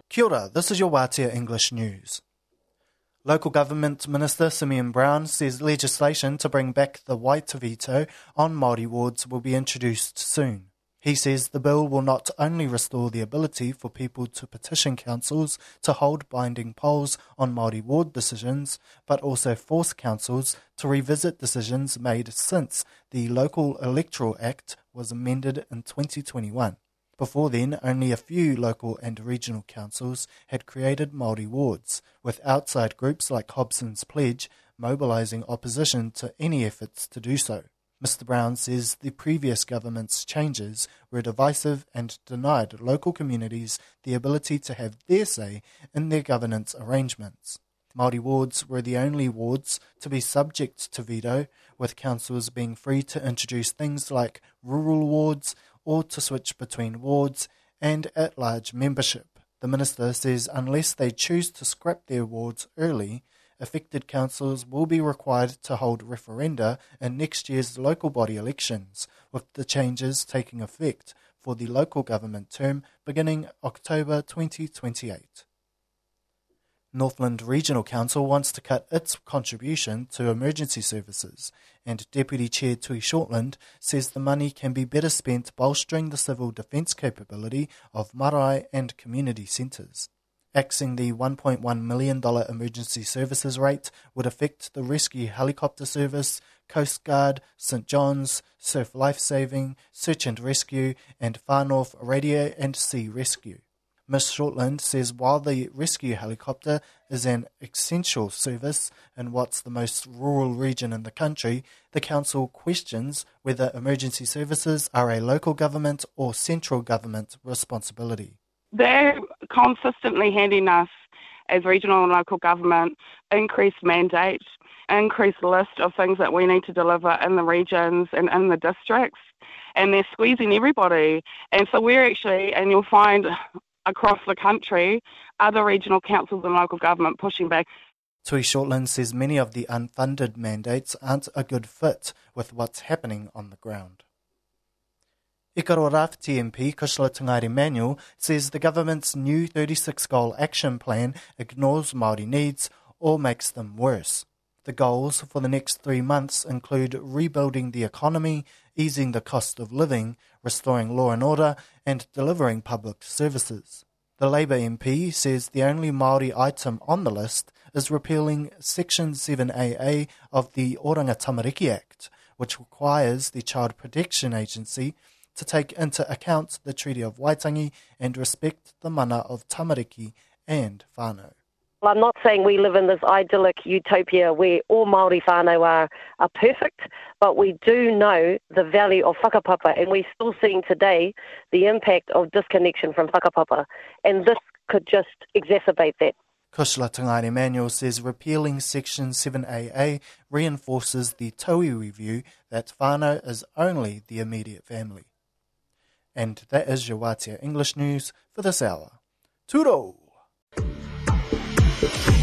Kia ora, this is your Wātea English News. Local Government Minister Simeon Brown says legislation to bring back the right veto on Māori wards will be introduced soon. He says the bill will not only restore the ability for people to petition councils to hold binding polls on Māori ward decisions, but also force councils to revisit decisions made since the Local Electoral Act was amended in 2021. Before then, only a few local and regional councils had created Māori wards, with outside groups like Hobson's Pledge mobilising opposition to any efforts to do so. Mr Brown says the previous government's changes were divisive and denied local communities the ability to have their say in their governance arrangements. Māori wards were the only wards to be subject to veto, with councils being free to introduce things like rural wards or to switch between wards and at-large membership. The minister says unless they choose to scrap their wards early, affected councils will be required to hold referenda in next year's local body elections, with the changes taking effect for the local government term beginning October 2028. Northland Regional Council wants to cut its contribution to emergency services, and Deputy Chair Tui Shortland says the money can be better spent bolstering the civil defence capability of marae and community centres. Axing the $1.1 million emergency services rate would affect the rescue helicopter service, Coast Guard, St John's, Surf Lifesaving, Search and Rescue, and Far North Radio and Sea Rescue. Ms Shortland says while the rescue helicopter is an essential service in what's the most rural region in the country, the council questions whether emergency services are a local government or central government responsibility. They're consistently handing us, as regional and local government, increased mandate, increased list of things that we need to deliver in the regions and in the districts, and they're squeezing everybody. And so we're actually, and you'll find across the country, other regional councils and local government pushing back. Tui Shortland says many of the unfunded mandates aren't a good fit with what's happening on the ground. Ikaro Rafti MP Kushla Tangari Manuel says the government's new 36-goal action plan ignores Māori needs or makes them worse. The goals for the next 3 months include rebuilding the economy, easing the cost of living, restoring law and order, and delivering public services. The Labour MP says the only Māori item on the list is repealing Section 7AA of the Oranga Tamariki Act, which requires the Child Protection Agency to take into account the Treaty of Waitangi and respect the mana of tamariki and whānau. Well, I'm not saying we live in this idyllic utopia where all Māori whānau are perfect, but we do know the value of whakapapa, and we're still seeing today the impact of disconnection from whakapapa, and this could just exacerbate that. Kushla Tangari Manuel says repealing Section 7AA reinforces the Taui view that whānau is only the immediate family. And that is your Wātea English News for this hour. Tūrou!